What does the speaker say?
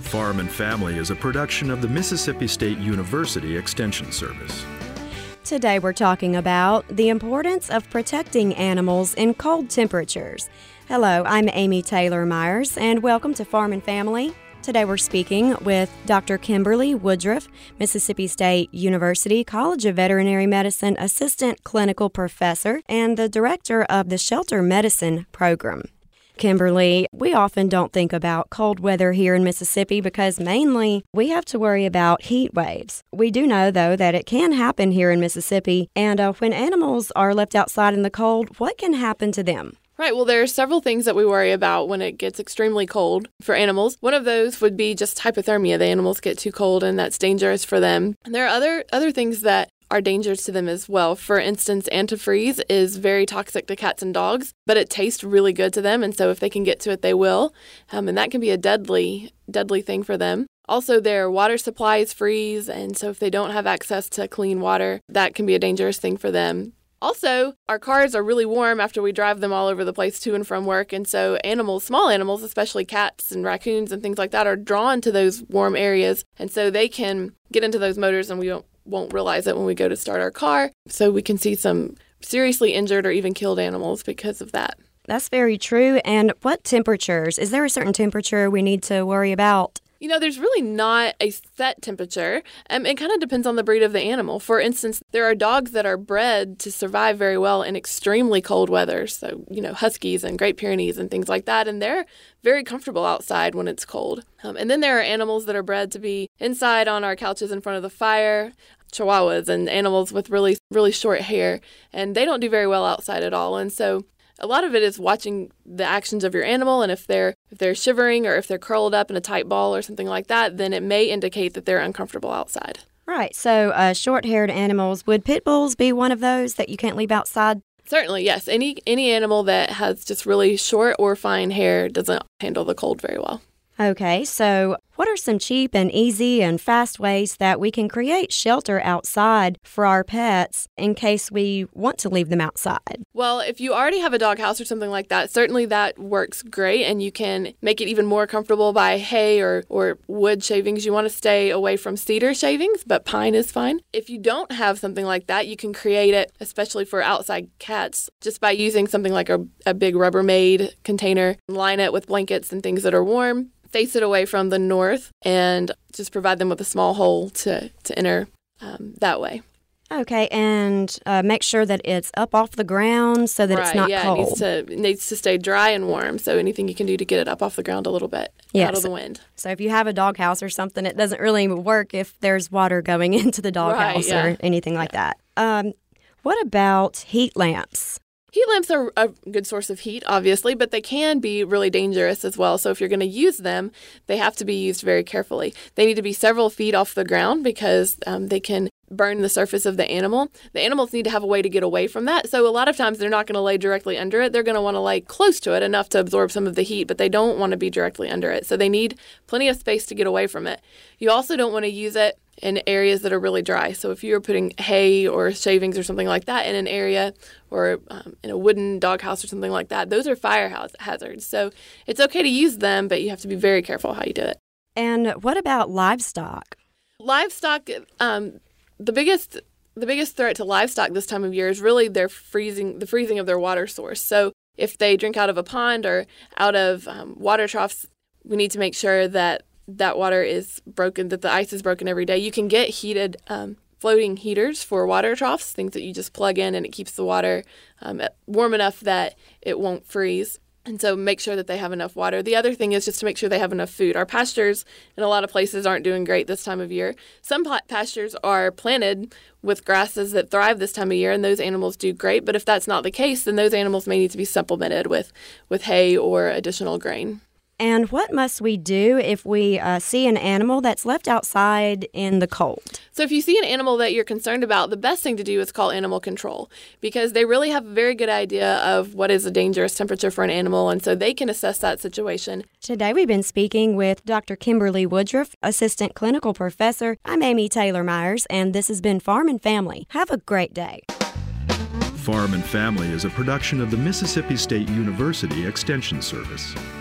Farm and Family is a production of the Mississippi State University Extension Service. Today we're talking about the importance of protecting animals in cold temperatures. Hello, I'm Amy Taylor Myers, and welcome to Farm and Family. Today we're speaking with Dr. Kimberly Woodruff, Mississippi State University College of Veterinary Medicine Assistant Clinical Professor and the Director of the Shelter Medicine Program. Kimberly, we often don't think about cold weather here in Mississippi because mainly we have to worry about heat waves. We do know, though, that it can happen here in Mississippi, and when animals are left outside in the cold, what can happen to them? Right. Well, there are several things that we worry about when it gets extremely cold for animals. One of those would be just hypothermia. The animals get too cold and that's dangerous for them. And there are other things that are dangerous to them as well. For instance, antifreeze is very toxic to cats and dogs, but it tastes really good to them. And so if they can get to it, they will. And that can be a deadly thing for them. Also, their water supplies freeze. And so if they don't have access to clean water, that can be a dangerous thing for them. Also, our cars are really warm after we drive them all over the place to and from work. And so small animals, especially cats and raccoons and things like that, are drawn to those warm areas. And so they can get into those motors and we won't realize it when we go to start our car. So we can see some seriously injured or even killed animals because of that. That's very true. And what temperatures? Is there a certain temperature we need to worry about? You know, there's really not a set temperature. It kind of depends on the breed of the animal. For instance, there are dogs that are bred to survive very well in extremely cold weather. So, Huskies and Great Pyrenees and things like that. And they're very comfortable outside when it's cold. And then there are animals that are bred to be inside on our couches in front of the fire. Chihuahuas and animals with really, really short hair. And they don't do very well outside at all. And so a lot of it is watching the actions of your animal, and if they're shivering or if they're curled up in a tight ball or something like that, then it may indicate that they're uncomfortable outside. Right. So short-haired animals, would pit bulls be one of those that you can't leave outside? Certainly, yes. Any animal that has just really short or fine hair doesn't handle the cold very well. Okay, so what are some cheap and easy and fast ways that we can create shelter outside for our pets in case we want to leave them outside? Well, if you already have a doghouse or something like that, certainly that works great, and you can make it even more comfortable by hay or wood shavings. You want to stay away from cedar shavings, but pine is fine. If you don't have something like that, you can create it, especially for outside cats, just by using something like a big Rubbermaid container, line it with blankets and things that are warm. Face it away from the north and just provide them with a small hole to enter that way. Okay, and make sure that it's up off the ground so that it's not cold. It needs to stay dry and warm, so anything you can do to get it up off the ground a little bit out of the wind. So if you have a doghouse or something, it doesn't really work if there's water going into the doghouse or anything like that. What about heat lamps? Heat lamps are a good source of heat, obviously, but they can be really dangerous as well. So if you're going to use them, they have to be used very carefully. They need to be several feet off the ground because they can burn the surface of the animal. The animals need to have a way to get away from that. So a lot of times they're not going to lay directly under it. They're going to want to lay close to it enough to absorb some of the heat, but they don't want to be directly under it. So they need plenty of space to get away from it. You also don't want to use it in areas that are really dry. So if you're putting hay or shavings or something like that in an area or in a wooden doghouse or something like that, those are fire hazards. So it's okay to use them, but you have to be very careful how you do it. And what about livestock? Livestock, the biggest threat to livestock this time of year is really the freezing of their water source. So if they drink out of a pond or out of water troughs, we need to make sure that water is broken, that the ice is broken every day. You can get heated floating heaters for water troughs, things that you just plug in and it keeps the water warm enough that it won't freeze. And so make sure that they have enough water. The other thing is just to make sure they have enough food. Our pastures in a lot of places aren't doing great this time of year. Some pastures are planted with grasses that thrive this time of year, and those animals do great. But if that's not the case, then those animals may need to be supplemented with hay or additional grain. And what must we do if we see an animal that's left outside in the cold? So if you see an animal that you're concerned about, the best thing to do is call animal control because they really have a very good idea of what is a dangerous temperature for an animal, and so they can assess that situation. Today we've been speaking with Dr. Kimberly Woodruff, Assistant Clinical Professor. I'm Amy Taylor Myers, and this has been Farm and Family. Have a great day. Farm and Family is a production of the Mississippi State University Extension Service.